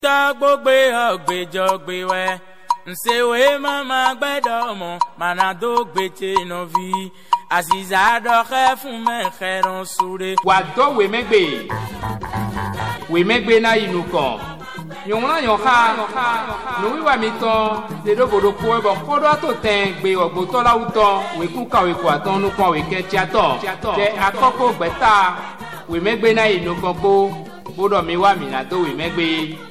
Ta gbogbe ọgbẹjọgbe wẹ nsewe mama gbẹdọmọ manado gbẹtẹ nọvi aziza dọkẹ fún mẹkẹrun sure. wà dọ́ wèmẹ́gbẹ́ náà inú kan nyɔnua nyɔxa nuwiwa mi tɔn dedobodo kó ɛbɔ kɔdɔ tó tɛn gbe ɔgbótɔla wutɔ wèkú ka wèkú atɔn nukpɔn wèkɛ tiatɔ tɛ akɔkɔ gbɛta wèmɛgbe na yi nukpɔn kó bódɔ mi wa mina do wèmɛgbe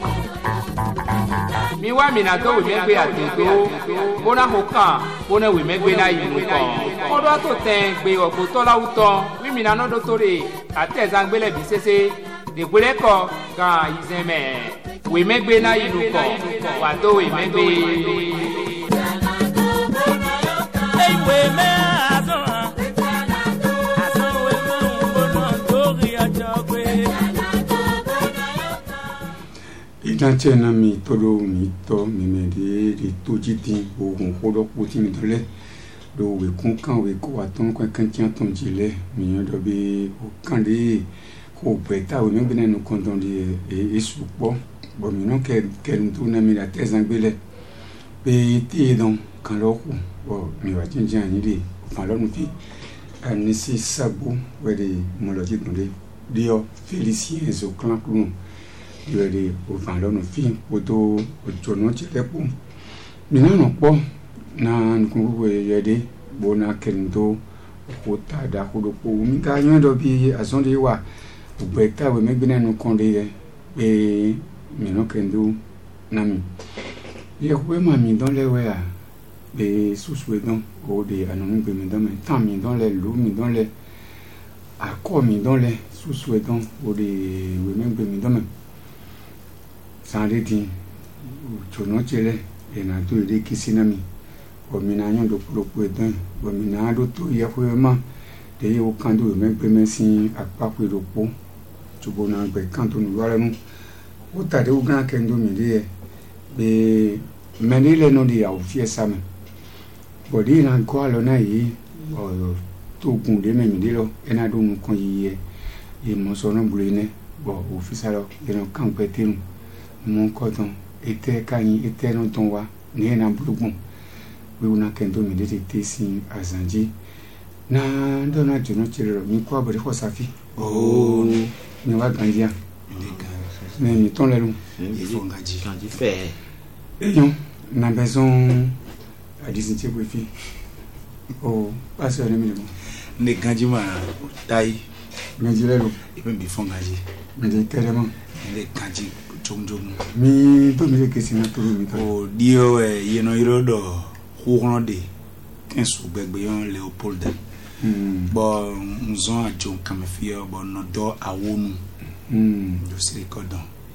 adodo bóna ho kan bóna wèmɛgbe na yi nukpɔn kɔdɔ tó tɛn gbe ɔgbótɔla wutɔ wímina nɔdɔ tó de atɛzangbelɛ bi sese degbele kɔ gan yizɛmɛ. wèmẹ́gbẹ́ náà inú kọ̀ wà tó wèmẹ́gbẹ́. ìdájẹ́ náà mi tọ́lọ́ mi tọ́ mímẹ́rẹ́ rẹ̀ tó jí dín oògùn kọ́dọ̀ kó tí mi dọ́lẹ́ lọ wèkún kan wèkó àtọ́n kankan tí wọ́n tún jìlẹ̀ mìíràn dọ̀bí òkàndé kò bẹ̀ẹ́ta wèmẹ́gbẹ́ náà nù kọ́ńtàn lè èso pọ̀. Bon, maintenant qu'elle tourne à la thèse anglaise, pays donc quand l'autre, bon, mais va dire j'ai une idée, enfin là nous fit, elle c'est sabot, ouais des mélodies dans les Félicien et au clan clou, il y a des enfin là nous fit, auto autonom tu les pour, mais non pas, non nous il y a des bona kendo, kota da kudo pour, mais quand il y a d'obéir à son devoir, au bêta, ouais mais bien nous condamner et mino kendo nami ye ko ma mi don le we a be susu don o de anonu be mi don me tan mi don le lu mi don le akọ mi don le susu don o de we me be mi don me sande din o no chele e na do de kisinami o mi na yan do polopo don o mi na do to ye ko ma de ye o kan do me be me sin apapo iropo tubo na gbe kan to nu wale mu o ta de o gan kendo mi de be meni le no di au fie sama bodi na ko alo na yi o to gun de me mi de lo ena do nu kon yi e mo so no bulu ne bo ofisa lo de no kan pe tinu mo ko ton ete kan yi ete no ton wa ni na bulu gun we una kendo mi de te sin azanji na ndo na jono chiro mi ko abori ko safi oh ni wa ganjia mais mi ton lelu il faut ngaji fait et non na besoin à disinter pour fi oh pas sur le minimum ne ganji ma tai ganji lelu et même il faut ngaji mais de carrément ne ganji jom mi to mi ke sina to mi to o dio ye no irodo huronde kensu gbegbe yon Leopold bon nzon ajon kamefia bon no do awonu do sire kodon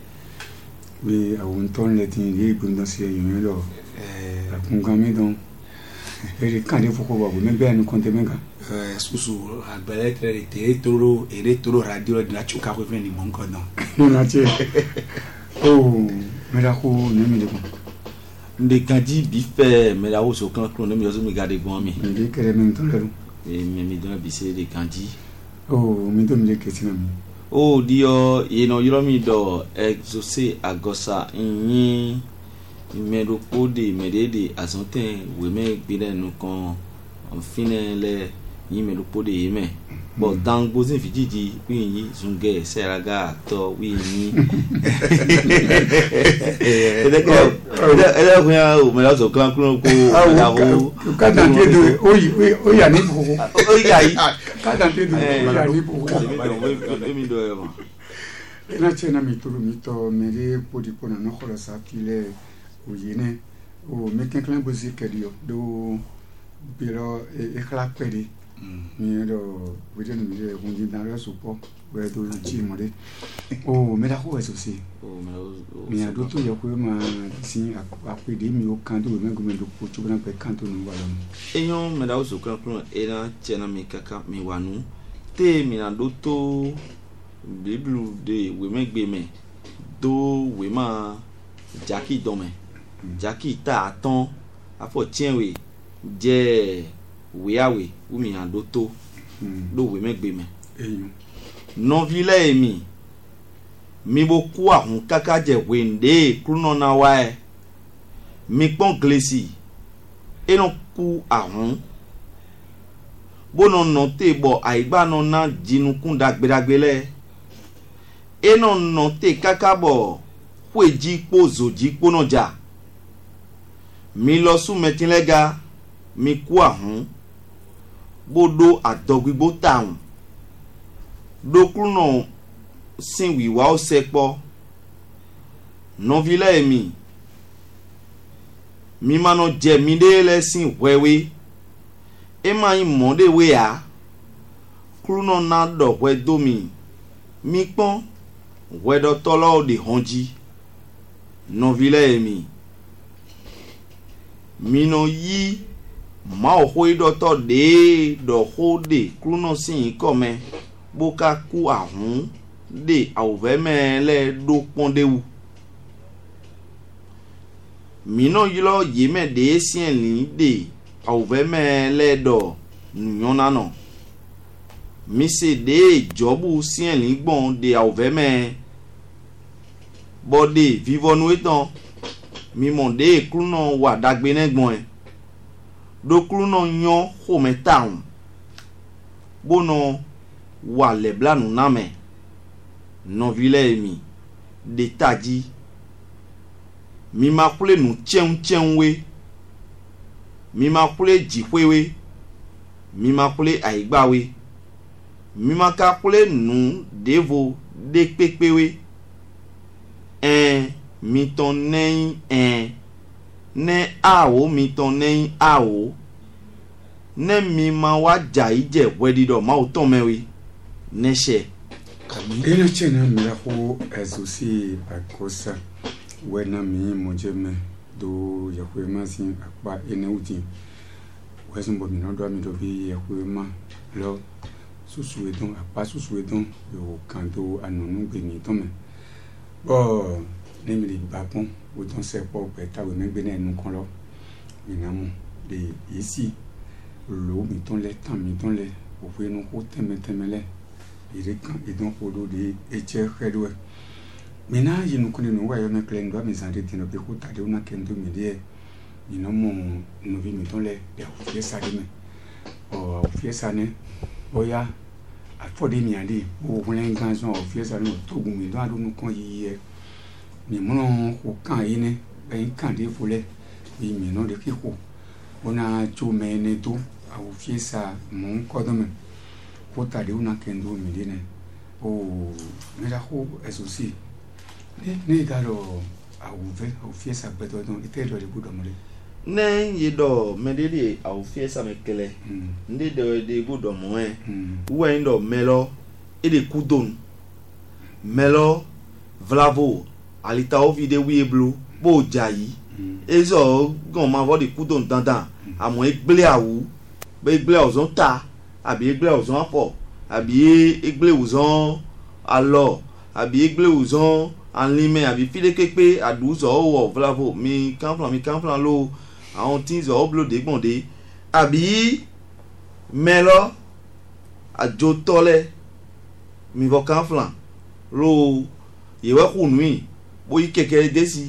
we awon ton le tin ye bunda se yon lo akungami don ere kan de foko ba me be anu konte menga susu agbele tre toro ere toro radio de la chuka ko fen ni mon kodon no na che oh me la ko ne mi de ko nde kanji bi fe me la wo so kan kro ne mi so mi gade gbon mi de kere me ton le e mi don bi se de kanji oh mi to mi le kesina mi oh dio yeno yomi do exaucer agosa yin imero pode medede azonten we me gbire nu kan on fine le imero pode yeme bo dan gbozin fijiji wi yin zunge seraga to wi yin ele ko ya o me la so kan kun ko awo ka dan te do o ya ni bo o ya yi ka dan te do o ya ni bo mi do ya ina chena mi turu mi to mere podi pona no khola sa kile o yene o mekin klan bozi kedio do biro e kla pedi mi do weden mi de hunji na re supo we do ji mo de o me da ko eso si o mi ado to yo ko ma si apedi mi o kan do me go me do ko chu na pe kan to no wala eyon me da o so kan kron ina chena mi kaka mi wanu te mi na do to biblu de we me gbe me do we ma jaki dome jaki ta ton afo tienwe je we awe u mi ando to do we me gbe me eyon non vile emi mi bo ku ahun kaka je wende kruno na wa mi pon glesi eno ku ahun bono no te bo aigba no na jinukun dagbedagbele eno no te kaka bo kweji po zoji po no ja mi lọ sún mẹtinlẹ́ga mi kú àhún bódó àdọ́gbígbó tàùn dókúrú náà sin wìwá ó sẹpọ̀ nọ́vílẹ̀ mi máa nọ jẹ mi dé lẹ́sìn wẹ́wẹ́ ẹ máa ń mọ́dé wé à kúrú náà ná dọ̀wẹ́ dómi mi pọ́n wẹ́dọ̀ tọ́lọ́ òde hàn jí nọ́vílẹ̀ mino yi ma ho idoto de do ho de kruno sin kome boka ku ahun de awve mele do pondewu mino yilo yime de sien li de awve mele do nyona no mi se de jobu sien li gbon de awve me bode vivonu etan mi monde kruno wa dagbe negbon do kruno yan home town bono wa leblanu name no vile mi de taji mi ma kule nu chenwe mi ma kule jihwewe mi ma kule aigbawe mi ma ka kule nu devo de pepewe mi ton nein ne awo mi ton nein awo ne mi ma wa jaije wedido ma o ton mewi neshe ina chena mira ho ezusi akosa wena mi mojeme do yakwema sin akpa ene uti wesumbo mi no do mi do bi yakwema lo susu edon apa susu edon yo kan do anunu gbe mi ton me bo nemi le bapon autant c'est pas peta we me gbene nu kan lo minamu de ici lo mi ton le o fe nu ko temele ire kan e don ko do de eche redwe mina yinu kuni nu wa yo me klen do mi sante tino pe ko tade una kendo mi de minamu nu vi mi ton le de o fe sa de me o fe sa ne oya afode mi ade o won ganson o fe sa no to gun mi do adu nu kan yi mi mono ko kan yine ben kan de fole mi no de kiko ona cho mene to au fiesa mon kodome ko tade una kendo mi dine o mera ho esosi ne garo au fiesa beto don ite do de budomole ne yedo medeli au fiesa mekele ndi de budomo uwe ndo melo ede kudon melo vlavo alita o vide wi eblo bo jayi ezo gon ma vo de kudon dandan amo egble awu be egble ozon ta abi egble ozon apo abi egble ozon alo abi egble ozon anlime abi file kepe aduzo o vlavo mi kanflan lo àwọn tins o blo de gbonde abi melo ajo tole mi vo kanflan lo yewe kunui boyi keke desi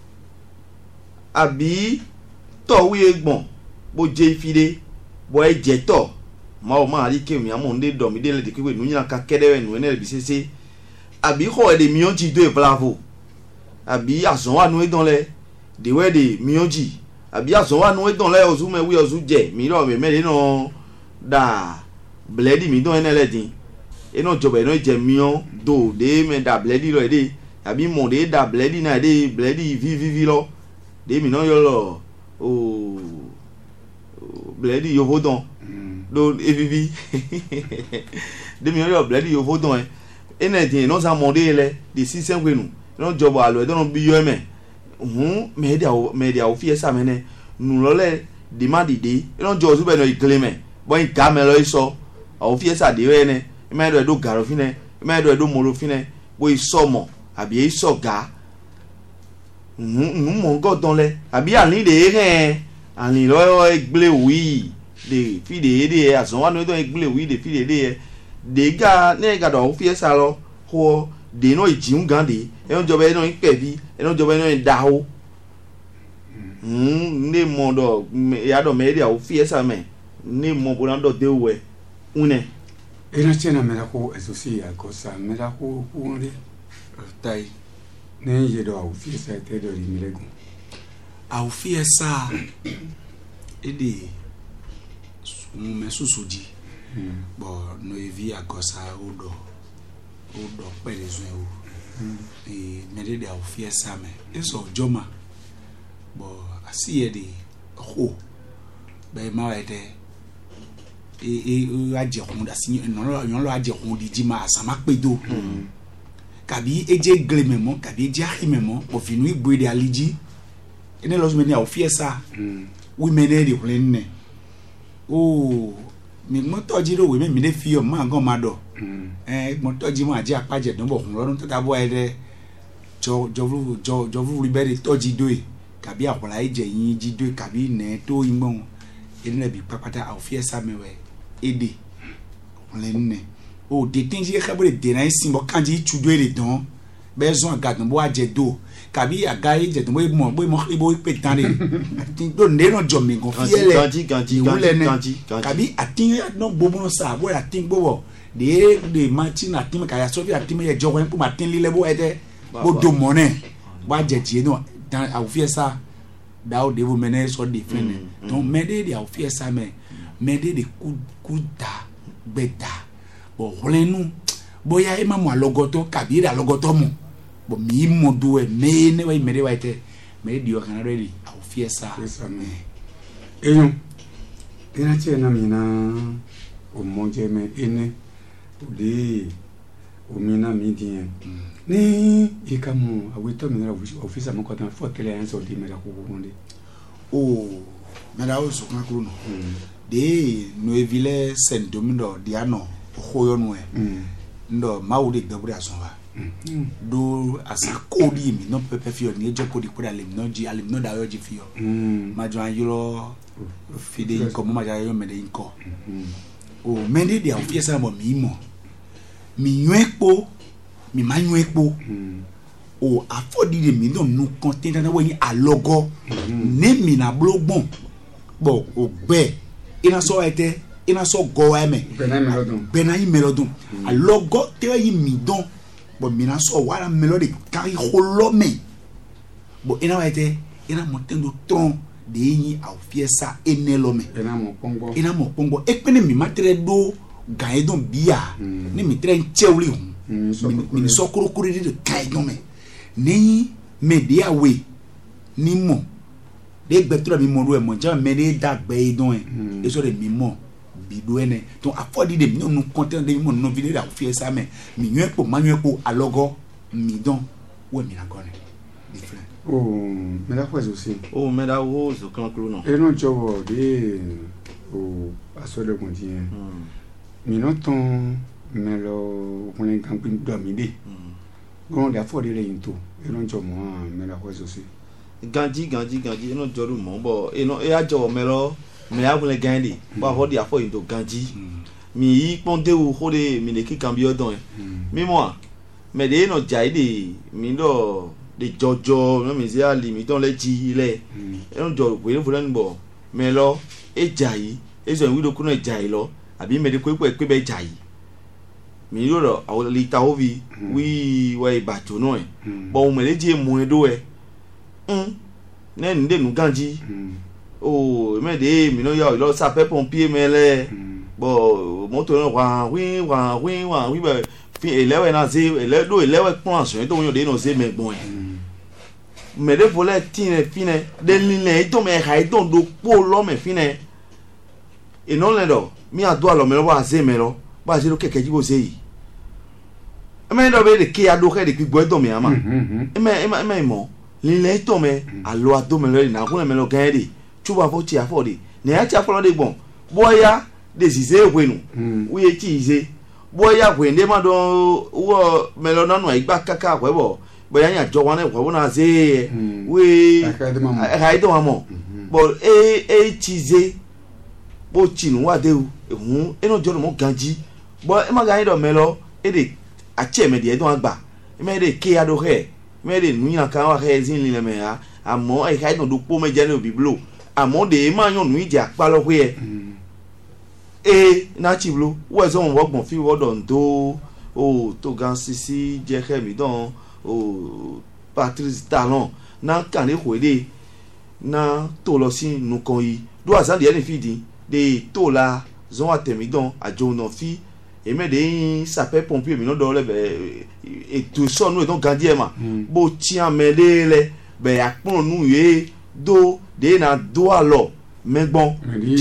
àbí to wi egbon bo je ifide bo e je to ma o ma ri ke mi amo nde do mi de le de kiwe nu yan ka kedewe nu ene bi sese àbí ho e de mionji do e bravo àbí azon wa nu e don le de we de mionji àbí azon wa nu e don le ozu me wi ozu je mi ro me le no da bledi mi don ene le din e no jobe no je mion do de me da bledi ro e de àbí mo de da bledi na de bledi vivi lo de mi no yo lo o bledi yo vodon do vivi de mi no yo bledi yo vodon ene din no sa mo de le de sisen kwenu no jobo alo e don bi yo me media o fi esa mene nu lo le de ma dide no jo su be no igleme bo in ga me lo iso o fi esa de we ne me do garo fine me do moro fine bo isomo àbí isoga mo godon le àbí ani de ren ani lo egble wi de fi de azon wa no do egble wi de fi de ga ne ga do fi esa lo ho de no ijin gan de e no jobe no ipebi e no jobe no dawo ne mo do ya do me dia o fiesa me ne mo bo na do de we une ena chena me la ko esosi ya cosa me la ko unde tai ne je do au fiesa te do ni lego au fiesa ede me susudi bo no evi agosa odo pelezo e me de au fiesa me eso joma bo asi e de ho be ma ede aje hun da si no lo aje hun di jima asama pedo kabi eje glememo kabi eje ahimemo o finu igbo de aliji ene lo me ni au fiesa we me de plenne o mi mo toji ro we me ne fi o ma gan ma do mo toji mo aje apaje don bo hun lorun to ta bo ede jo libere toji do e kabi akola eje yin ji do kabi ne to igbon ene bi papata au fiesa mewe ede plenne o de tinji khabure de na simbo kanji chudo e don bezo agadon bo aje do kabi agaye je don bo ibo pe tan re tin do ne no jo mi gon fiele ganji kabi atin no bobo no sa bo atin bobo de machine atin ka ya so bi atin ye jo wen po matin lile bo ede bo do mone ba je ti no dan au fiesa da o devo mene so different donc mede de au fiesa mede de kuda beta bo holenu boya e mamu alogoto kabira alogoto mu bo mi mo do e me ne wa mere wa ite me di o kana ready au fiesa me eyo ena chena mina o monje me ene ode o mina midien ni ikamu awito mina office mo ko tan fo tele en so di me la ko wonde o me la o so kan kuro no de no evile sen domindo diano hoyo no ndo maudi gabri asonwa do asakodi mi no pepe fio ni ejo kodi kodi alim no da yo ji fio majo anjuro fide inko mo majo yo mede inko o mende dia ofiesa mo mi nwepo mi manwepo o afodi de mi no nu content na we alogo ne mi na blogbon bo ogbe ina so ete ina so go eme benai melodon alogo te yi mi don bo mina so wala melody kari holome bo ina ete ina motendo tron de yi au fiesa enelome ina mo pongo ekpene mi matre do gaedon bia ni mi tren chewli mi so kurukuri de gaedon me ni media we ni mo de gbetura mi mo ro e mo ja me de dagbe idon e so de mi mo bido ene to afford de mi no content de mi mo no video da fiesa me mi nwepo manwepo alogo mi don we mi na gone different me da fois aussi me da wo zo kan kuro no e no jowo de o aso de continue mi no ton me lo on kan pin do mi de on da afford de into e no jowo me da fois aussi ganji no joru mo bo e a jowo me lo me ya wule gandi ba ho dia fo into ganji mi ponde u hode mi ne ki cambio don mi mo me de no jai de mi do de jojo no mi se ali mi don le ji ile e no jo we fu len bo me lo e jai e so wi do kuno e jai lo abi me de ko pe be jai mi ro awoli ta ovi wi wa e ba to no e bo me le ji mu e do e ne nde nu ganji o me de mi no ya lo sa pe pompier me le bo moto no wa wi ba fi elewe na ze ele do elewe pon aso to yo de no ze me gbon me de voler tin fine de lile to me ha don do po lo me fine e no le do mi ado alo me lo wa ze me lo ba se lo keke ji bo se yi me do be de ki ado ke de gbigbo e do me ama me mo lile to me alo ado me lo na ko me lo gan de chuba fo ti afodi ne ya ti afolo de gbon boya de zize wenu we ti ize boya wende ma do wo melona no igba kaka kwebo boya nya jo wan e kwebo na ze we akaido amo bo ti ize bo chinu wa de ehun eno jo mo ganji bo e ma ga do melo e de ache me de don agba me de ke ado he me de nu ya kan wa he zin li le me ha amo e kai no do po me je no biblo amo de ma yon nu ija pa lo he e na chiblo wo so won gbon fi wo don do o to gan sisi je he mi don o Patrice Talon na kan le khode na to lo si nu kan yi do azan de ni fidi de to la zon atemi don ajo no fi e me de sapeur pompier mi no do le be e to so nu e don gandie ma bo ti amede le be apon nu ye do de na do alo megbon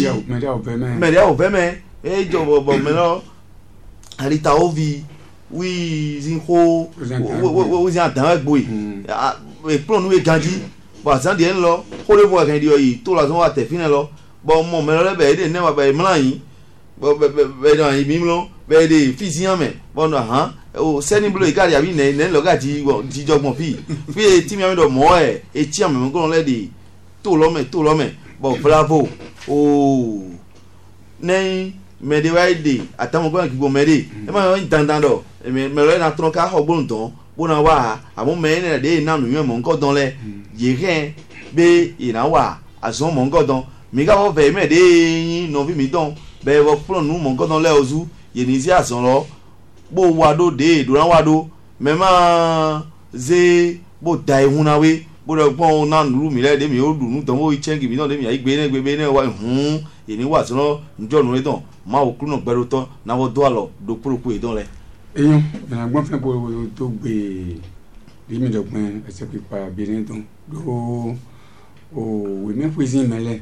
me o ve me e jo bo me no arita ovi oui zinho wo zin adan egbo e plon nu e gandi bo azan de nlo ko le bo kan di yi to la zon wa te fine lo bo mo me le be de ne wa be mlan yin bo be do yin mi mlo be de fisian me bo no han o seni blo ikari abi ne lo ga ji jogbon fi ti mi do mo e ti am me ko le de to lo me bo bravo o nei me de wa de atamo ko ki bo me de e ma dandan do me lo na tron ka ho gbon don bo na wa amo me ne de na nu yen mo nko don le ye ren be ina wa azon mo nko don mi ga wo ve me de yin no vi mi don be wo plon nu mo nko don le ozu ye ni si azon lo bo wa do de do ran wa do me ma ze bo dai huna we bo do pon na nuru mi le de mi o du nu don wo i chengi mi don de mi ai gbe ne wa ye ni wa so njo nu le don ma o kru no gbero to na wo do alo do poropo e don le eyan na gbon fe bo to gbe bi mi dogbon ese pipa bi ni don do o we me fuizin mele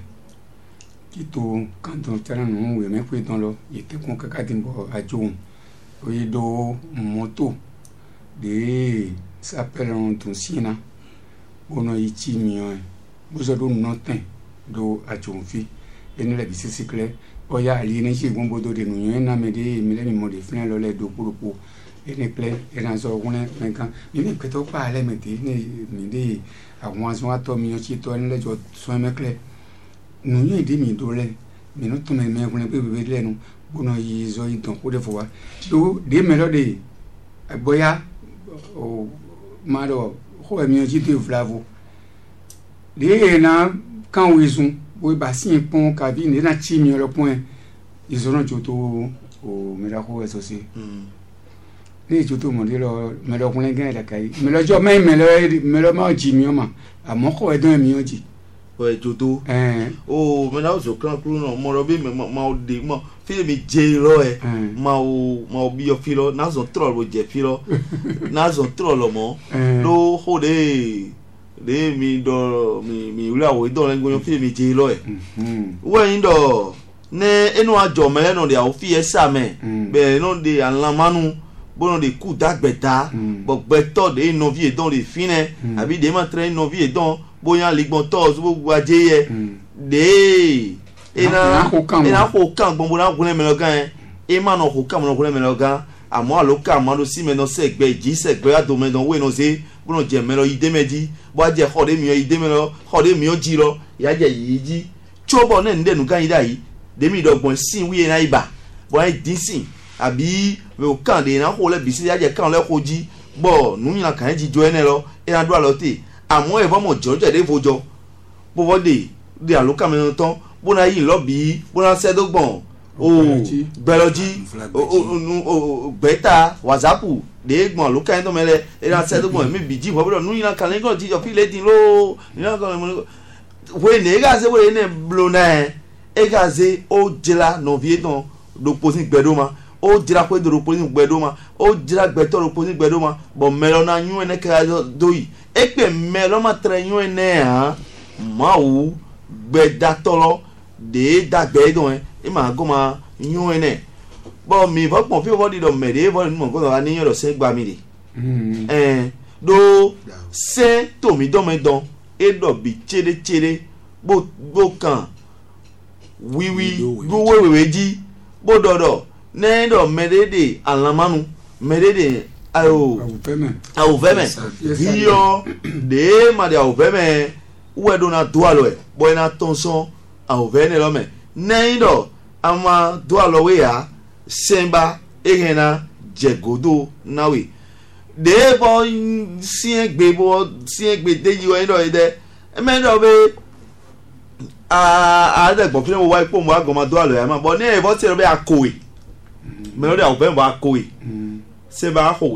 kito kanton tera nu we me fuizin lo yete kon kaka timbo ajo oye do moto de s'appelle on ton sina ono ichi mio bozo do notin do ajo fi eni le bicycle oya ali ni se gbon bodo de nu yen na me de mi le mi mo de flen lo le do poropo eni ple ena so won nkan mi ni peto pa le me ti ni mi de àwọn aso ato mi o chi to ni lejo so me kle nu yen de mi do le mi no to me kun pe be le nu bono yi zo idon ko de fo wa do de me lo de boya o ma do ko mi o chi to flavo de na kan wizun bo ba sin pon cabine na chi mi lo point ils auront joto o me la ko eso si ni joto mo de lo me lo kun le gan da kai me lo jo me lo ma ji mi o ma amo ko e don mi o ji o e joto o me na so kan kru no mo ro bi me ma o de mo fi mi je lo ma o bi o fi lo na so troll bo je fi lo na so troll mo lo ho de mi do mi ula wo do le ngoyon fi mi je lo wo yin do ne enu ajo mele no de a fi esa me be no de anlamanu bono de coup d'agbeta bo gbeto de no vie don de fine abi de ma train no vie don boyan ligbon tos bo gwaje ye de ena ko kan gbon bo na kun me lo gan e ma no ko kan mo kun me lo gan amo aloka ma do si me no se gbe ji se gbe ado me don we no se bono je me lo ide meji bo je khode mi ide me lo khode mi o ji lo ya je yi ji chobo ne nde nu gan ida yi de mi dogbon sin wi na iba bo ai din sin abi we o kan de na ko le bisi ya je kan le ko ji bo nu yin kan ji jo ene lo e na do alo te amo e bo mo jojo de fojo bo bo de aloka me ton bo na yin lo bi bo na se dogbon o beloji o beta whatsapp de gbon lo kan to mele e na se dogbon mi biji bo bo nu yin kan le ko ji jo fi le din lo ni na kan mo we ne ga se we ne blo na e ga se o jela no vie don do posin gbedo ma o jira ko do posin gbedo ma o jira gbeto do posin gbedo ma bo melo na yun ene ka do yi e pe melo ma tre yun ene ha ma wu gbeda tolo de da gbedo e ma go ma yun ene bo mi bo pon fi bo di do me de bo mo go wa ni yan do se gba mi de do se to mi do me don e do bi chere bo kan wiwi go wewe ji bo dodo ne do medede alamanu medede ayo veme hiyo de ma de veme we do na do alo e bo na tonson awo vene lo me ne do ama do alo we ya semba egena jegodo nawe de bo sien gbe de yi o ndo ide e me ndo be a de gbo pe mo wa ipo mo agoma do alo ya ma bo ni e bo ti ro be akowe me lo de o be bo akowe se ba akowe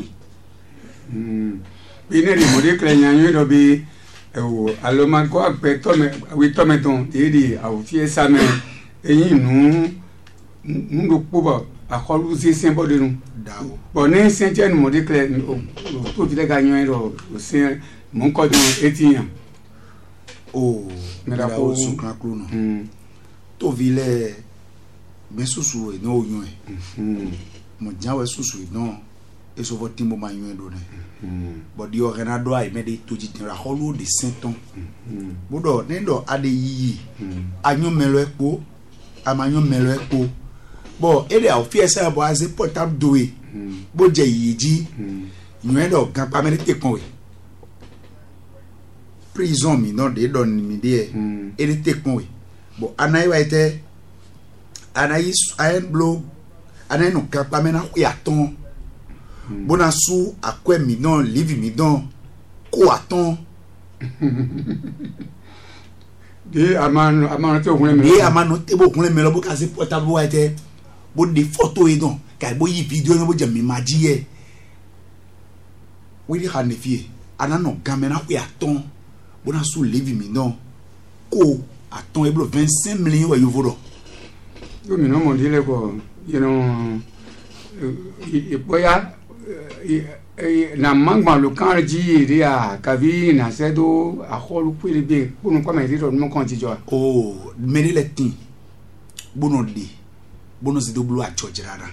bi ne ri mo de kle nyanyo do bi ewo aloma ko agbe to me wi to me ton de a o fi sa me eyin nu do po ba akolu si sen bo de nu dawo bon ne sen je nu mo de kle to fi de ga nyan ro o sen mo ko don etiyan o Mera mera ko- o sukran kuro no to vile me susu e no oyun e mo jawe susu e no eso vo timbo ma yun do ne but di orena do ai me de to ji tin ra holo de senton bodo ne do ade yiyi anyo melo epo amanyo melo epo bo ere a fi ese bo aze portable do e bo je yiji yun do gan pa me te kon we prison mi no de don mi de ere te kon we bo anai wa ite anai ayen blow anai no kan pa me na ya ton bona su akwe mi don live mi don ko aton de amano te ohun e amano te bo kunle me lo bo ka se portable wa ite bo de photo e don ka bo yi video no bo je mi maji e we di han fie anano kan me na ko aton bona su live mi don ko aton e blo 25 millions wa yo vodo yo mi no mo dile ko you know boya na mangba lo kan ji ri a kavi na sedo a holu pele be kunu kwa me ri ro mo kan ti jo oh meri le tin bono de bono se do blo a church rara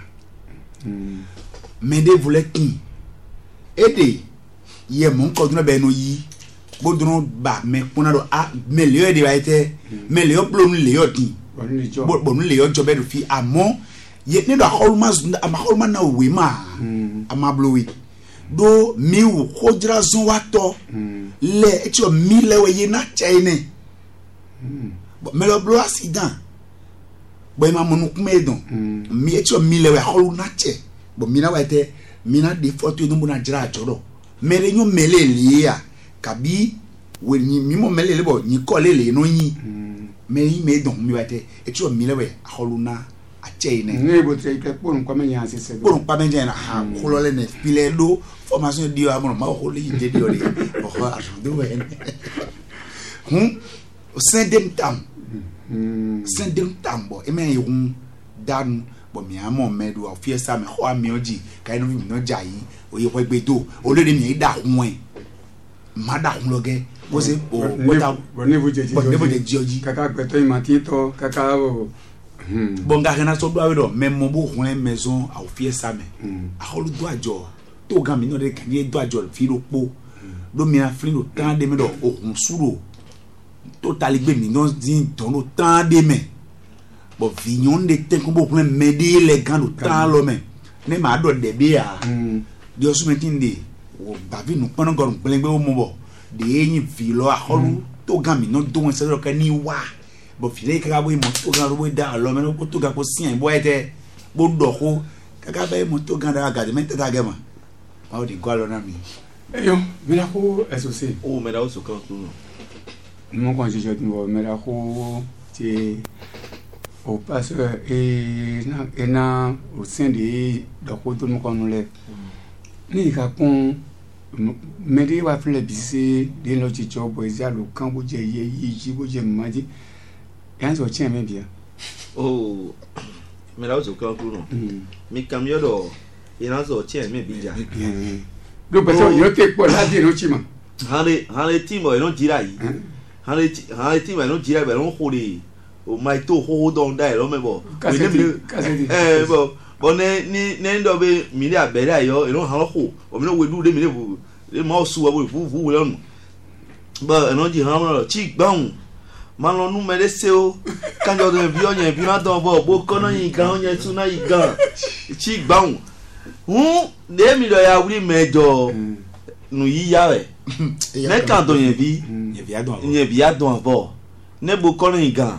mede voulait tin ede ye mon ko dun be no yi bodun ba me kuna do a me le de ba ite me le blo nu le yo tin bo ni jo bo nu le yo jo be do fi amo ye ne do holmas ama holma na we ma ama blo we do mi wo hojra zon wato le echo mi le we ye na chaine me lo blo accident bo ma monu kuma edon mi echo mi le we holu na che bo mi na wa ite mi na de photo do na jira ajoro mere nyo mele le ya kabi we ni mi mo mele le bo ni ko le no yin me yi me don mi wa ite echo mi le we holu na ache ne ne bo te ke pon kwa me yan se se bon pa menje na ha kholo le ne pile do formation dio amon ma kholo yi de dio le o kho ajudo we sendem tam bo e me yun dan bo mi amon me do o fiesta me ho ami oji kai no mi no jai o ye ko gbe do o le mi da hun e ma da hun loge bo se o bota bo ne bo je bo ne bo je jioji kaka peto imati to kaka o bon ga na so do awe même mo bo hun maison a fiesta me a holu do ajo to ga mi no de kan ye do ajo fi ro po do mi afrin no tan de me do ohun suro to tali gbe mi no din ton no tan de me bo vignon de ten ko bo hun me de le gan do tan lo me ne ma do de bi a di osu metin de o ba vi no pon gorun pelegbe o mo bo de yin fi lo a holu to ga mi no do won se ro kan ni wa bo file kaka bo mo to gan ro da lo me no to ga ko sien bo ete bo do ko kaka ba mo to gan da ga de mente ta ga ma o di gwa lo na mi yo me la ko SOC o me da o sukran kuro mo kan je mo me la ko ti o passe et na au sein de ko to mo kan le ni ka kun me de wa fle bisi de lo ti job bo ja lo kan bo je ye yi bo je maji yan so chen me bia o me da o sukran kuro mi kam yo do ina so chen me bi ja do peso yo te po la di no chima hale timo no jira yi hale timo no jira be no hore o mai to ho don dai lo me bo kaseti bo ne ndo be mi le abere ayo no han ho o mi no we du de mi le bu le ma su wa bu le no ba no ji han no chi gbaun ma lo nu me le se o kan jo de bi o yen bi ma don bo ko no yin gan o yen tu na yi gan chi gbaun de mi do ya wuri mejo nu yi ya we ne kan do yen bi yen bi adon bo ne bo ko no yin gan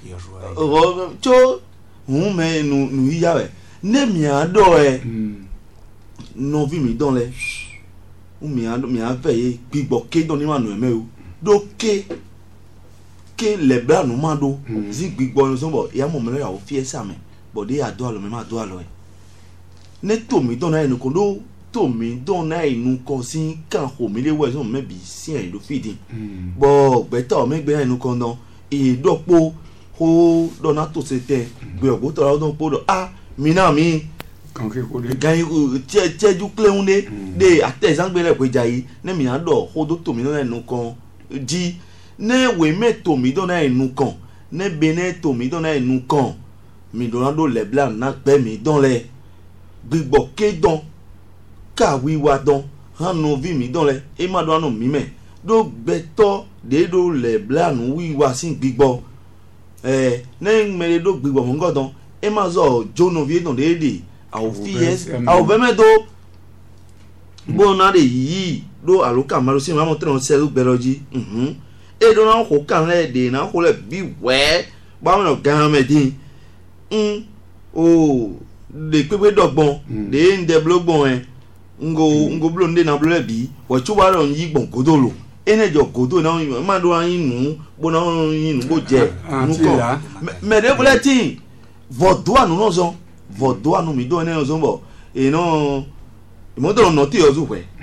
o cho me nu yi ya we ne mi ado e no vi mi don le mi a veille gbigbo ke don ni ma no me o do ke le bra no ma do zi gbigbo no so bo ya mo me ya o fie sa me bo de ado alo me ma do alo e ne to mi don na enu ko do to mi don na enu ko sin kan ho mi le we so me bi si en do feeding bo beto me gbe enu ko don e do po ho do na to se te gbe ogbo to ra don po do mi na mi kan ke ko de gan che ju kleunde de ate sangbele pe jayi ne mi ado ho do to mi na enu kan ji ne we me to mi don na enu kan ne bene to mi don na enu kan mi don do le blanc na pe mi don le gbigbo ke don ka wiwa don hanu vi mi don le e ma do anu mi me do beto de do le blanc wiwa sin gbigbo ne me do gbigbo mo ngodon e ma zo jono vi don de au fies au veme do bona de yi do aluka maru si ma mo tron selu beroji e do na ko kan le de na ko le bi we ba mo gan me din o de pepe dogbon de nde blogbon ngo blo nde na blo bi wo chuba ro yi gbon godolo ene jo godo na ma do yin nu bo na yin nu bo je nu ko me de bulletin vodo anu no so vodo anu mi do ene no so bo e no mo do no ti o zu pe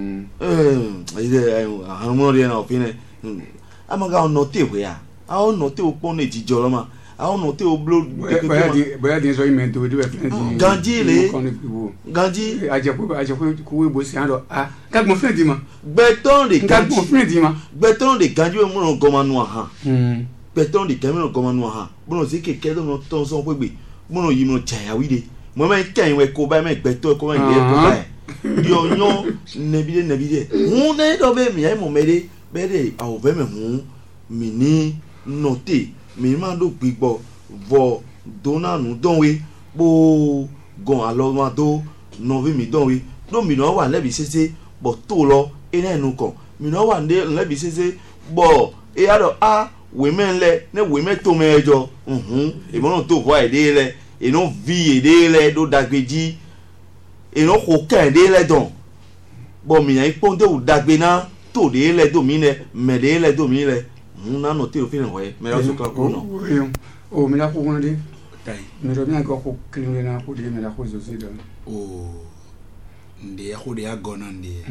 ide àwọn ri na opine amaga no ti we ya a no ti o pon e jijo lo ma àwọn no te o blo bóyá di so ime to de be friend ganji le ganji aje ko we bo si ando ka gbon friend ma beton de ka gbon friend ma beton de ganji we mo go manu aha beton de kemi go manu aha bono si keke do no ton so pe gbe bono yi mo jaya wi de mo me kan we ko ba me beton ko me de ko ba di onyo nebide hu ne do be mi ai mo mede be de awo be me hu mi ni note mi ma do gbigbo vo dona nu donwe bo gon alo ma do no vi mi donwe do mi no wa lebi sese bo to lo ene nu kan mi no wa nde lebi sese bo e ado we men le ne we me to me ejo e mo no to vo ide le e no vi ide le do dagbeji e no ko kan ide le don bo mi yan ipon de o dagbe na to de le do mi ne me de le do mi le na no te o fina we me la so ka ko no o me la ko ngone de tai me ro bien ko klin na ko de me la ko zo se do o nde ya ko de ya gona nde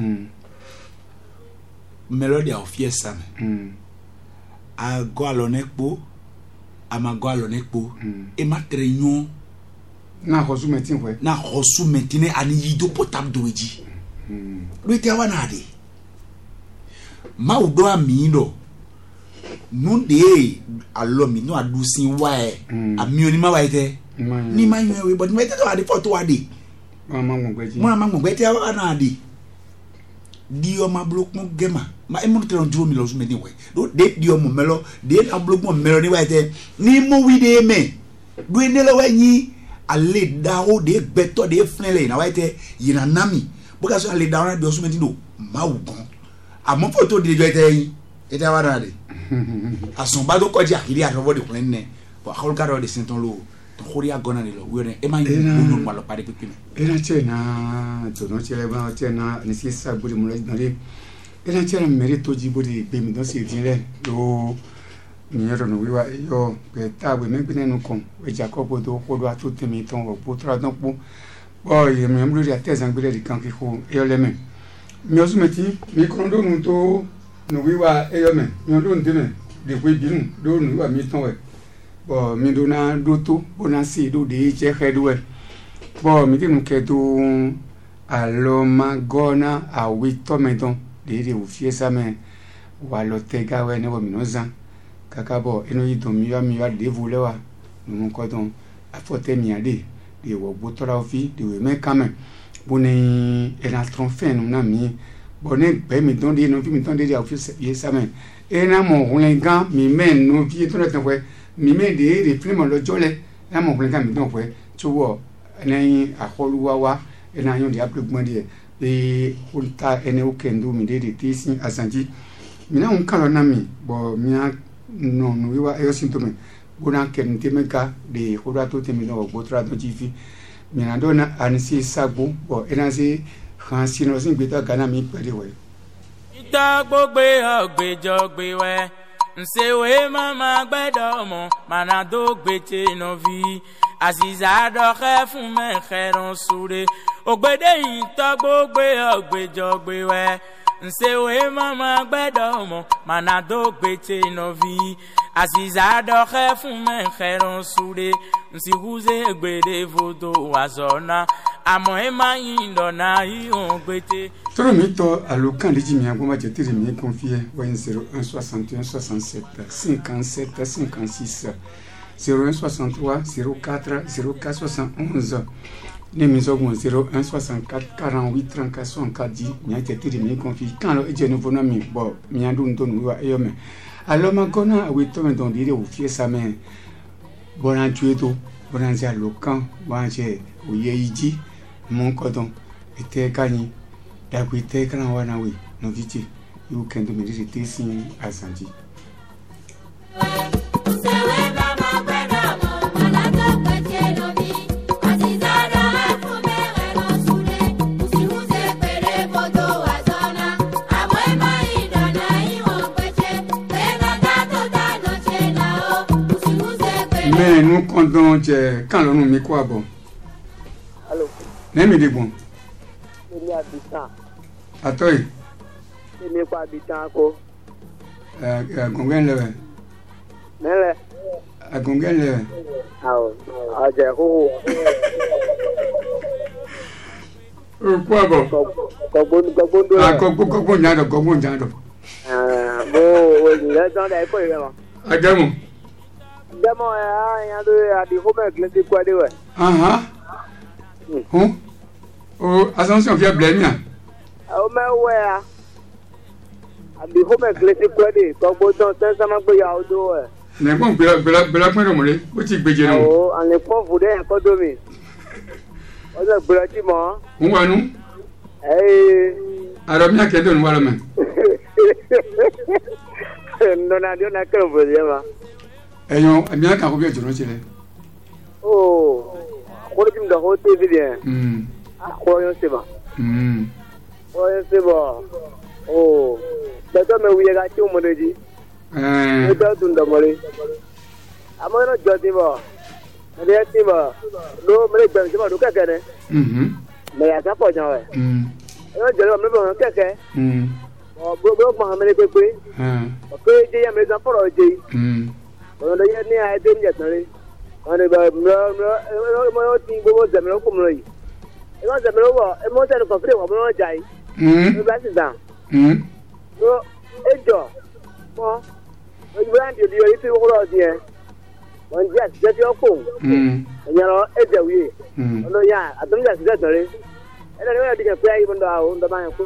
melody of fiesta me a go alonekpo ama go alonekpo e ma treyon na ko su metin we na ko su metine ani yido potable doji lo te awa na de ma udo ami do nu de alo mi no adusin wa ami oni ma wa ite ni ma yin we but me te to ade photo wa de ma ngbe te awa na de di o ma blokun gema ma e mo te ron duro mi lo su me ni we do de di o mo melo de na blokun melo ni wa ite ni mo wi de me do ne lo wa yin ale da o de gbeto de fnele na wa ite yina nami boka so ale da na de o su me ti do ma wugon amo photo de jo ite yin ite awa na de ason ba do ko di akiri aso de kun ne bo akol ka do de sinton lo to khori agona ni lo we e ma yin no ma lo pare pipin era chena to no chele ba chena ni si sa buri mo le nori era chena merito ji buri be mi do si dire do ni ero no wiwa yo pe ta we me gbin nu kon we jacob do ko do atu temi ton o po tra don po bo ye me mru ri atezan gbere di kan ki ko e ole me mi o su meti mi kon do nu to no wiwa eyome mi do ndime de kwe binu do nu wa mi ton we bo mi do na do to bo na si do de je hedwe bo mi dinu ke do alo magona a wi to me don de o fie sa me wa lo tega we ne bo mi no zan kaka bo eno yi don mi wa de vule wa nu ko don afote mi ade de wo bo to ra ofi de we me kamen bo ni ena tronfen na mi bonne be mi don de no mi don de office ye sa men e na mo hun gan mi men no fi to le tan we mi men de film lo jole na mo hun gan mi don we to wo enen akoluwa wa e na yon de aplugbon de e ulta ene o kendo mi de tisin asanji mi na un kalo na mi bo mi na no wiwa e symptome bona ken temeka de hoda to temi no bo tra to jifi mi na dona ansi sagbo bo ena si kan sino sin gbeta gana mi pere we ìtọ́ gbogbo ọ̀gbẹ́jọ̀gbé wẹ̀ ǹṣèwé mọ́mọ́ gbẹ́dọ̀ mọ́ mànàdó gbèjè nọ́bí àṣìṣà dọ́kẹ́ fún mẹ́kẹ́rán súre ògbédè ìtọ́ gbogbo ọ̀gbẹ́jọ̀gbé wẹ̀ ǹṣèwé mọ́mọ́ gbẹ́dọ̀ mọ́ mànàdó gbèjè nọ́bí àṣìṣà dọ́kẹ́ fún mẹ́kẹ́rán súre ǹṣìkúṣe gbèdè fòdò wàzọ́nà àmọ́ ẹ̀ máa yín dọ̀nà ìhùn gbèjè. toro mi to alokan leji mi agoma jetiri mi confier wa 01 61 67 57 56 01 63 04 04 71 ne mi so 01 64 48 34 64 mi jetiri mi confier kan lo eje no bona mi bo mi andu ndo nu wa eyome alo ma kona awi to me don dire o fie sa me bonan tueto bonan ja lokan wa je oye iji mon kodon ete kanyi Dakwite kana wana we no vici you can do me tesin asanji mais nous comptons quand l'on met quoi bon allô même des bons il y a du temps. Atoy. Il n'est pas habitant ko. Gongen lewe. Nele. Gongen lewe. Ah, aje ho. Quoi bon? Kobondo. Ah, kobondo nyado. Bo, le dans des ko ile ma. Adamo. Demo ya do adi ho me glesi ko de we. Aha. Oh, attention via blemia. O me we a. Adi ho me glesi ko de kobondo sen sama gbe ya o do we. Ne kon bela pin do mole, o ti gbeje no. Oh, an le pon fu de ko do mi. O se gbera ti mo. Nwanu. Aro mi akedo nwa lo me. Nona dio na kero bo ye ma. Eyon, mi aka ko bi ojo no chile. Oh, ko dim da ho TV bien. Ko yo se ba. Oh, se ba. Oh, da to me wiye ga ti o mo deji. E da dun da mole. Amo no jo ti ba. Me ti ba. Do me gbe ti ba do keke ne. Me ya ta po jan we. E no je lo me bo keke. Oh, bro ma me le pepe. Ko je ya me da foro je. Ono da ye ni a de nje tan re. Oni ba mo ti gbogbo ze me lo ko mo yi. E mo ze me lo wo, e mo te ko fre wo mo jai. E ba si dan. So ejo mo o ju ran de di o ti wo ro di e. Won je ti o ko. Eyan ro eje wi. Ono ya adun ja si de tan re. E le ni di ke pe ayi mo ndo a o ndo ba yan ko.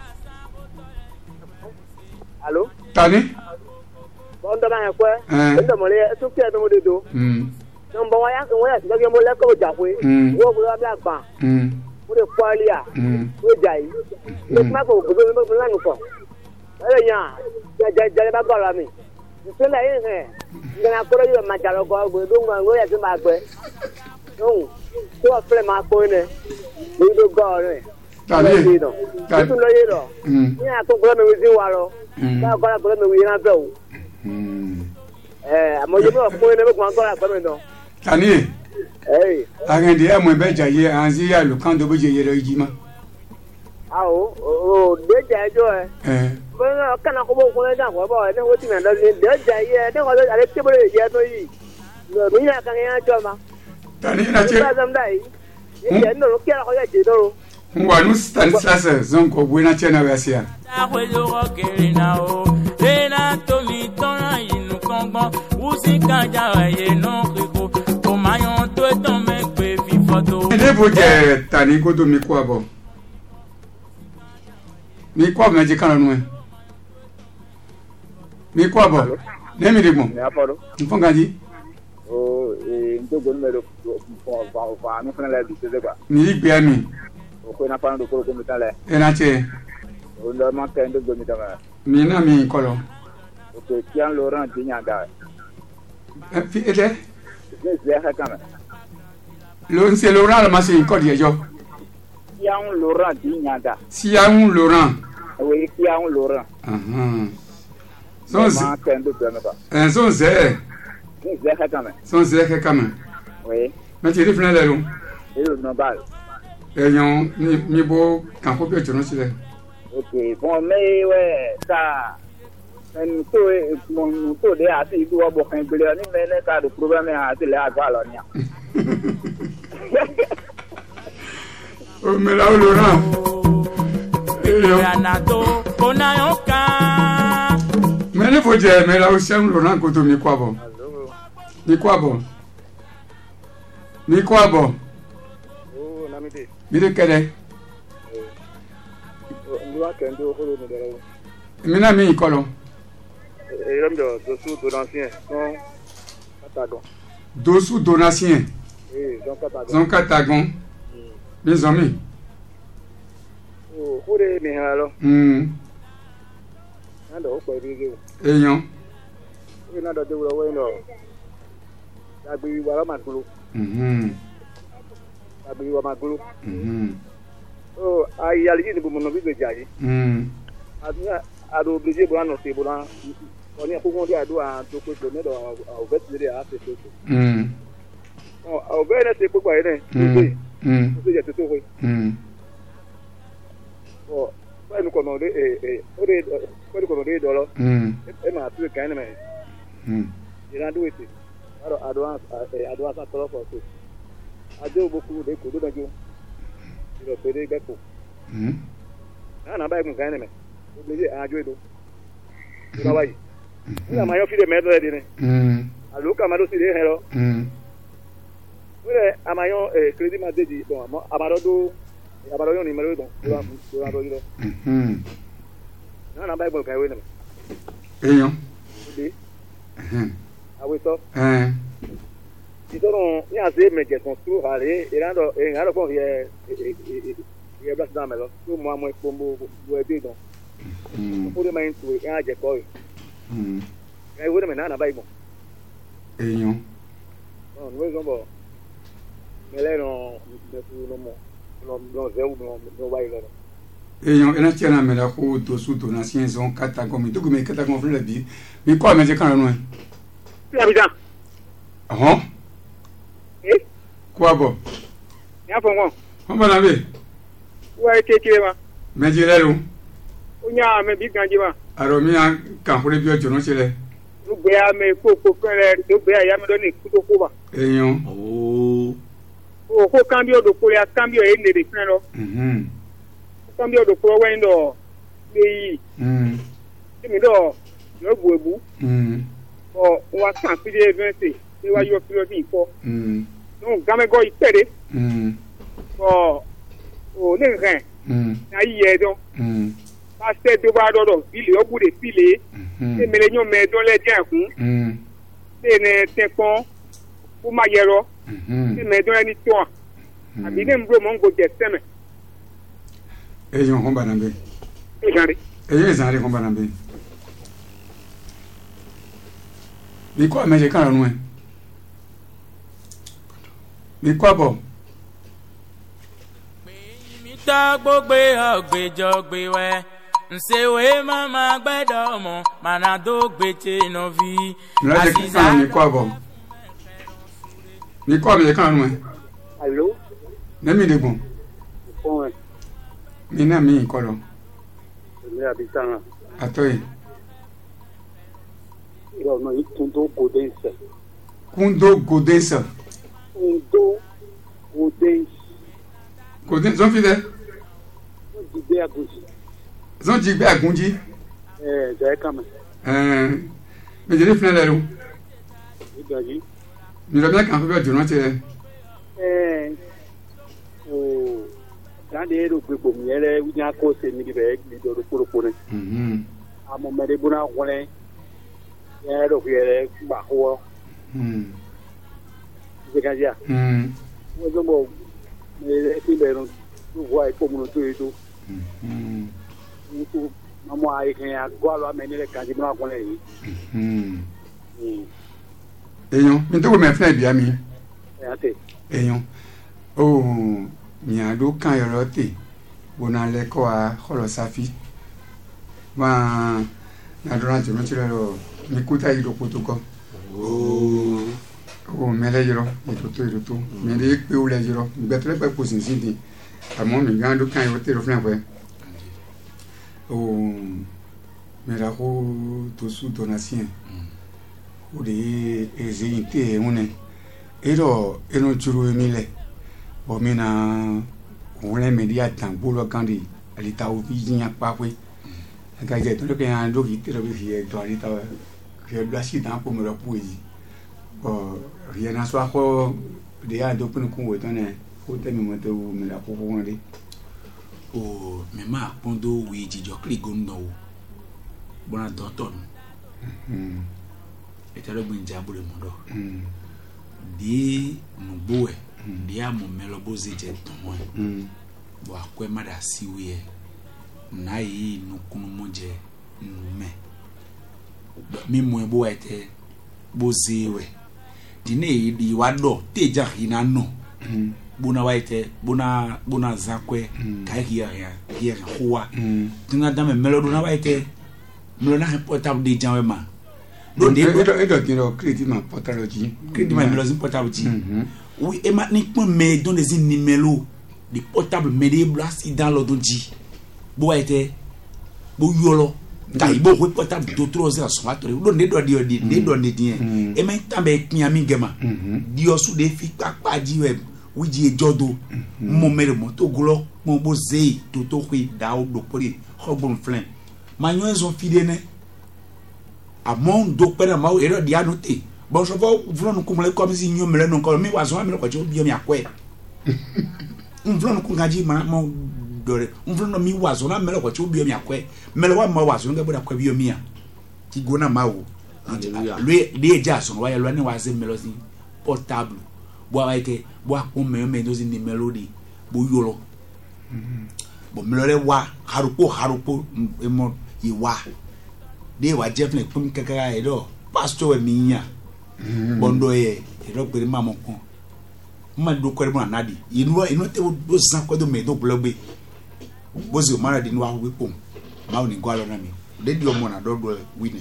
Allô? Tani? Ndo ba yan ko. Ndo mo le su ke ndo mo de do. Nbo wa ya ti gbe mo le ko ja pe. Wo bu la bla pa. Mo de kwali a. Wo jai. Mo ma ko mo la nu ko. E yan. Ja ba gba la mi. Se la yin he. Ngana ko yo ma ja lo ko go do ngo ya ti ma gbe. No. Ko fle ma ko ne. Mo do go re. Tani. Tani lo ye lo. Ni a ko gbe mi wi wa lo. Ka ko la gbe mi wi na be o. Mo je mo ko ne mo ko la gbe mi no. Tani. Arendi e mo be jaye anzi ya lu kan do bo je yere ijima. O de jaye jo Bo na kana ko bo ko da ko bo ne wo ti me ndo ni de jaye de ko ale ti bo ye to yi. No ya kan ya jo ma. Tani na che. Ba zam dai. Ni je no ke la ko ya je do. Ngwanu Stanislas zonko buena chena wasia. Ta ko lo ko kere na o. Ena to mi ton inu kongbon. Usi kanja ye no kiko. O mayon to ton me pe fi photo. Ile boje tani ko do mi ko abo. Mi ko abo je kan nu e. Mi ko abo. Ne mi digmo. Ya poro. Mfongaji. O ndo go numero fa mi fana la bi se ba. Ni igbe ami. O ko na fa ndo ko mi tale. Ena che. O ndo ma ka ndo go mi tama. Mi na mi kolo. O ko Tian Laurent ti nya da. Fi ete. Ne se ha kama. Lo nse Laurent la masi ko di ejo. Kiaon Laurent Dignada. Siaoun Laurent. Oui, Kiaon Laurent. Son zé. Son zé quand même. Oui. Mais tu es venu là où? Et le global. Et yon ni beau quand on peut te annoncer. Ok, bon, mais ouais, ça. Mon taux de assez du bois pour un peu de cas de problème à la Valonia. Oh, mais là, Laurent. Mais il faut dire, mais là aussi, Laurent, quand on y croit bon. Ni quoi bon? Ni quoi bon? Oh, Namité. Ni de quel est? Mina mi colon. Et l'homme de dessous donatien, non Catagon. Dessous donatien. Oui, Jean Catagon. Jean Catagon. Les amis. Oh, où est mes alors? Nando, quoi, Et yon. Oui, nando, de vous l'avez non. La bille, voilà ma glou. La bille, voilà ma glou. Oh, aïe, il y a les gens qui m'ont vu de Jaï. Ado obligé pour annoncer pour on est pour dire ado à tout donner au fait de à ce truc. Au fait c'est pourquoi il est. C'est tout oui. Oh, pas nous commander et pour commander dollar. Et m'a plus quand même. Il a doué. Alors ado ça trop fort. Ado beaucoup de coups de Dieu. Il a fait des gâteaux. N'a pas quand même. Obligé à jouer d'eau. Travail. Il a maillot fil de mettre là dedans. Alors Camaro c'est là. Oui, à maillot crédit m'a dit bon, Amaro yon numéro bon. Non, non, pas bon quand oui. Et yon. Oui. Ah oui ça. Ils ont il a assez mais que son tour aller et là bon il est place dans mais là. Tout moi pour aider donc. Pour les mains tout et à Jacob. Et vous maintenant na Bible. Et yon. Non, nous sommes bon. Mais là non et yon ena tiana me la ko dessous donatien Jean Catagon. Mais tout comme Catagon fait la vie. Mais quoi mais c'est quand loin. C'est habitant. Ah. Eh? Quoi bon? Ya fongo. On va laver. Ouais, kéké ma. Mais dire là. Unya me bi ganji ma. Alors mi an kan pour bio jono chele. Lu bea me ko pele, lu bea ya me doni kuto ko ba. Et yon. Oh, ko cambio do ko ya cambio e ne de plan lo. Cambio do ko we ndo yi. Mi do no buebu. Oh, wa kan fi de 20. E wa yo kilo bi ko. No game go ipere. Oh, ne ren. Na yi don. Parce que de voir d'autres, il y a beaucoup de filets, et mais les gens mettent dans les diens, c'est un tempon pour Mayero, et mais dans les histoires. À bien, mon go de semaine. Et ils ont banambe. Et j'en ai. Et ils ont banambe. Mais quoi, mais j'ai quand même. Mais quoi, bon? Ta gbogbo ọgbẹjọgbe wẹ nsewe mama gbẹdọ mọ mana do gbẹtẹ nọvi. Là j'ai quand ni quoi bon? Ni quoi mais quand même. Allô? Nemi de bon. Bon. Mi na mi kolo. Ni habitant. Atoy. Yo no ikundo godense. Kundo godense. Kundo godense. Godense zon fide. Jigbe agunji. Zon jigbe agunji. Jai kama. Mais je l'ai fait là. Igaji. Mi lo bien kan fe be jono che. Dande ro gbegbo mi ere wi na ko se mi be ni do poropo ne. Amo mere buna wole. Ya ro yere ba ho. Igaji. Wo zo mo me ti be no wa ko mu no to edo. Maman a écrit à quoi alors amener les candidats qu'on est Eyon, mais tu me fais bien mi. Ate. Eyon. Oh, miado kan yorote bona le ko a kholo safi ma na durante no tiro mi kuta iro kutuko o mele yoro ito me de pe o le yoro betre pe posin sindi amo mi gando kan yorote ro flan pe o me la ko to su donation o de ezinte one ero churu emile bo mina on media tambolo kandi alita o vinya pakwe aka je to ke ando kitero bi fie to alita ke blasi dan po mero poezi bo rien aso ko de ando pun ku wetone ko temi moto me la ko wonde o me ma pondo wi ji jo kli gondo bona doton etero bunja bule mondo di nuboe di amo melo bozi je tomo bo akwe mada siwe na yi nukunu moje nume mi mo ebo ete boziwe dine di wado teja hina no buna waite buna zakwe kai hiya huwa tinga dame melo duna waite melo na portable de janwe ma do de edo kiro crédit portable ji crédit melo zin portable ji oui et maintenant pour me donner des numéros de portable médiable dans l'autre ji bo waite bo yolo tai bo ko portable do 3 heures so atore do ne do di de do ne di e me tambe kiami gema di osu de fi papa ji we wiji ejodo mo mere mo to glo mo bo zei to kwi da o do pori hobon flen manyo ezon fide ne amon do pere ma o ero di anote bon so fo vlon ko mele comme si nyom mele non ko mi wazo mi ko ti obi mi akwe vlon ko ngaji ma mo dore vlon no mi wazo na mele ko ti obi mi akwe mele wa ma wazo nga boda kwa bi mi a ti gona ma wo lui de ja so wa ya lo ni wa ze mele si portable bo aite bo akon me dozi ni melody bo yolo bo melore wa harupo emo iwa de wa jefle pum kakara edo pastor we minya bondo e edo pere mamo kon ma do ko mo anadi inu te do san ko do me do blogbe bozi mara di no wa we pom ma oni go alo na mi de di omo na do wine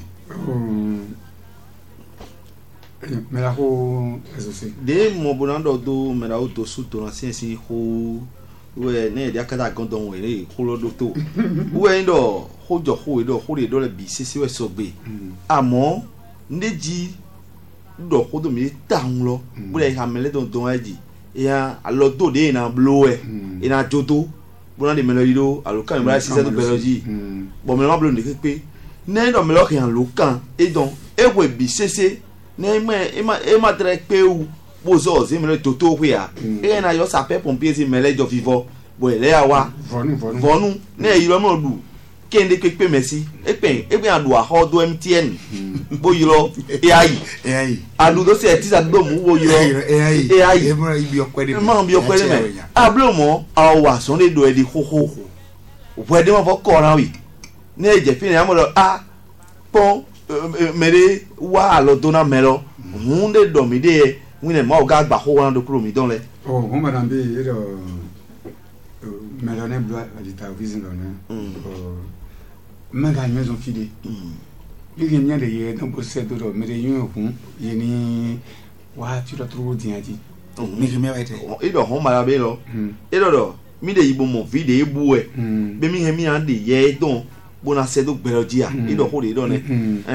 me la ko eso de mo bonando do me la auto suto na sensi ho we ne dia kada gondon we le ko lo do to we ndo ho jo ho do ho le do le bi sisi we so gbe amo ndeji do ko do mi tan lo bu le ha mele don don aji ya alo do de na blow e na joto bona de me lo yido alo kan bra sisi do beloji bo me ma blow de pe ne do me lo kan lo kan e don e we bi sisi ne ema tre peu bozo zimele toto kwia e na yo sape pompier zi mele jo vivo bo ele awa vonu ne yiro mo du kende kepe merci e pe adu a ho do MTN bo yiro ai adu do se ti sa do mu bo yiro ai e mo ibi okwede ma bi okwede me ablo mo awa so ne do e di hoho okwede mo fo ko na wi ne je fini amolo pon mere wa lo dona melo hunde domide wine ma o ga gba ho wan do kuro mi don le o mo ma dan be edo melo ne blo alita vision don o ma ga maison fide li nya de ye don bo se do mere yun kun ye ni wa ti do tro din aji mi ke me wa ite edo ho ma be lo edo do mi de yibo mo vide ebu e be mi he mi an de ye don bona se do belogia edo ho de do ne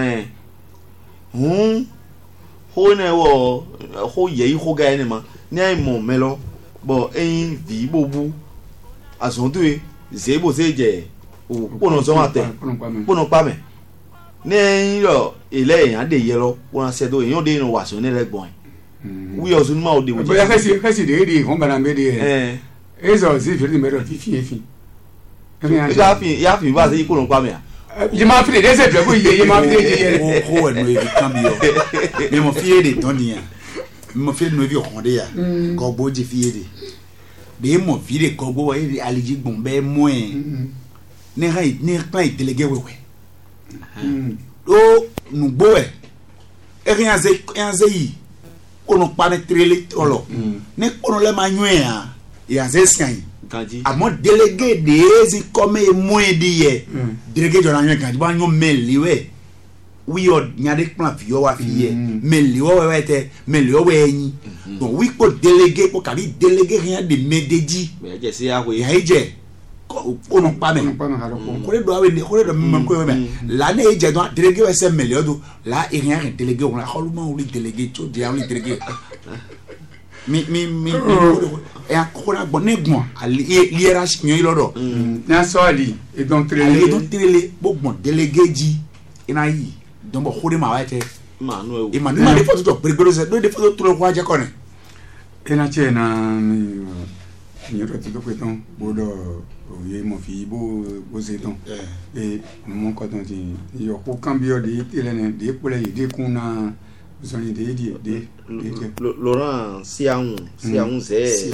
ho ne wo ho ye ho ga ne ma ni ai mo melo bo ein vi bobu azondu zebo zeje o pono so ate pono pa me ne yo ile yan de ye lo bona se do yan de no wa so ne le gbon wi o sun ma o de wo ya kasi de ho bana me de ezo zi fi me ro fi ya fi ba se ko no pa me je m'a fait des effets pour y m'a fait ho no e cambio me mo fie de tonia mo fie no vi honde ya ko boji fie de mo fie de ko bo wa iri aliji gbon be mo ne ha ni pa délégué wewe o nu bo e rien ze yi ko no pa ne trele tolo ne ko no le ma nwe ya il y a des siens Kanji. à mon délégué des comme moins d'hier délégué de la nuit quand on met lié oui il y a des plans vieux à fier mais lié ouais était mais lié ouais ni donc oui pour délégué pour qu'à délégué rien de médédi Mais je sais à il y a idée on non pas mais on les doit venir on les doit même quoi mais l'année il y a donc délégué ouais c'est meilleur là il y a un délégué on a hollement on les délégué tout dia on les délégué mi et encore un bon nègre à l'hiérarchie mieux l'ordre n'a soli et donc allez donc télé bon délégué dit et na yi donc bon xode ma waite Manu. et manu ma defo to brigolo se do defo to ko aja koné et na chena ni roti to peton bodo ye mo fi bo c'est donc et mon quand on dit yo ko cambio de télé de pour les de kuna zoni de Laurent Siaou c'est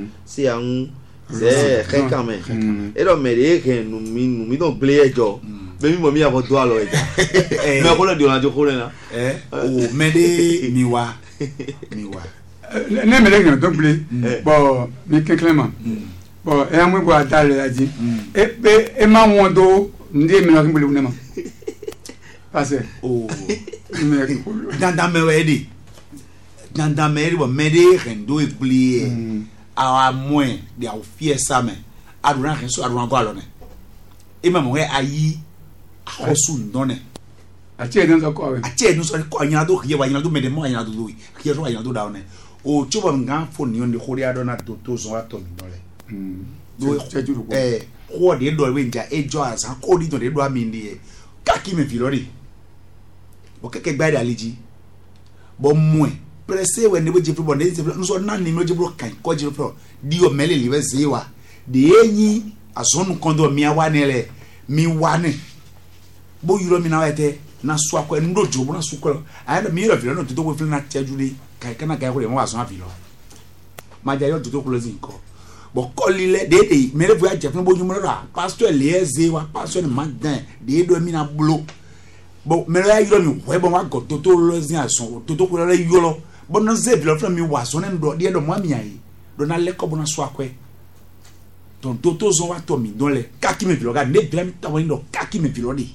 quand même et donc mais que nous donc blé jo mais moi mi avant toi alors mais on a dit on a dit qu'on là oh mais de miwa ne me lègue donc blé bon mais Clément bon et moi quoi d'aller a dit et ma wondo ndé me lègue blé ma parce oh dans me dans me bon me de rendo e blé à moins de au fier ça mais aduna rien so aduna ko alone e ma mo ayi akosu ndone a tie dans ko a tie nous so ko nyina do khie wa nyina do me de mo nyina do do khie so wa nyina do da one o chuba nga fo ni on de khori adona to so ato ndole do ko de do we nja ejo asa ko di to de do amindi e kaki me filori o keke gba aliji bo mo pressé when nebo jefro bon dey no so na ni no jefro kan ko jefro di o mele liwe zewa de enyi asonu kondo mi awanele mi wane bo yuro mi na wete na so akwa ndo jobo na so kwa aya mi yuro filo no to we filo na tiajule kai kana kai ko le mo aso afilo ma ja yo to closing ko bo kolile de mele bu ajefro bo nyumo ra pastor le zewa pastor ni magdan de do mi na blo bo mele ya yuro mi we bo wa go to closing aso to ko le yuro bo no ze filo filo mi waso ne ndo de do mo mi ayi do na le ko bo na so akwa ton toto zo wa to mi dole kaki me filoga ne blam ta woni do kaki me filodi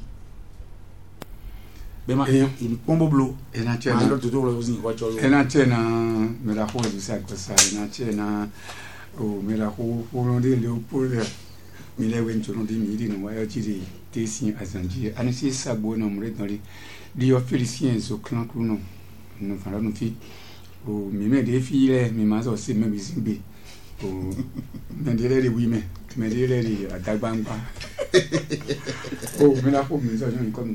be ma il pombo blo e na chena ma toto lo zin ko cholo e na chena me la ho du sa ko sa e na chena o me la ho lo de le pour mi le wen chono di mi di no wa ji di te sin azanji ani si sa bo no mre dori di o felicien zo clan kuno no fa no fi o mi me de fi le mi ma so se me bi sin be oh mais dire les oui mais dire les adagbangba oh mais la faut mais ça je comme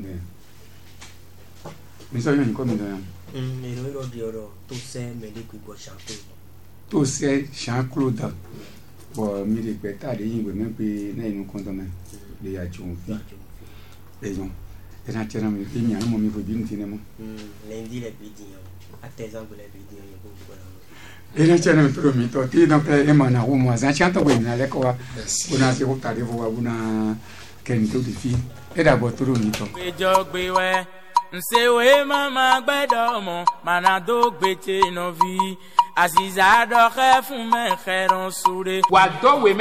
mais ça je comme mais le dioro tout c'est mais les qui boit chanter tout c'est Jean-Claude bon mi de peta de yin même pe na inu kon dama de ya chon fi et non et na tena mi fi mi mo mi fo bi ntine mo lundi les bidins à tes angles les bidins et là tiens mais mi to ti donc e mana o mo za chanta we na le ko wa una se ko tare fo wa una ken to di fi e da bo to mi to gbe jo gbe we nse we mama gbedo mo mana do gbe che no vi asiza do khe fun me kheron sure wa do we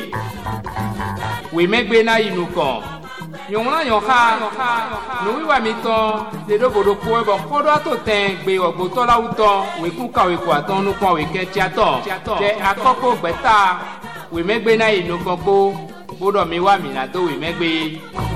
megbe na inuko yonra yon ha no wi wa mi ton de do bodo ko e bo ko do to ten gbe ogbo to la uto we ku ka we ko aton nu pon we ke ti ato je akoko gbeta we megbe na inuko bo bodo mi wa mi na do we megbe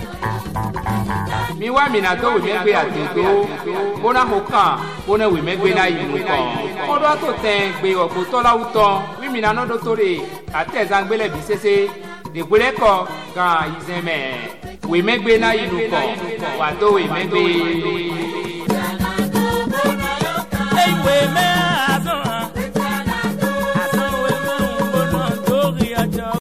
ateto bona hokan bona we megbe na inuko ko do to ten gbe ogbo to la uto wi mi na no do tore atezan gbele bi sese de gbele ko kan izeme we megbe na inuko wa do we megbe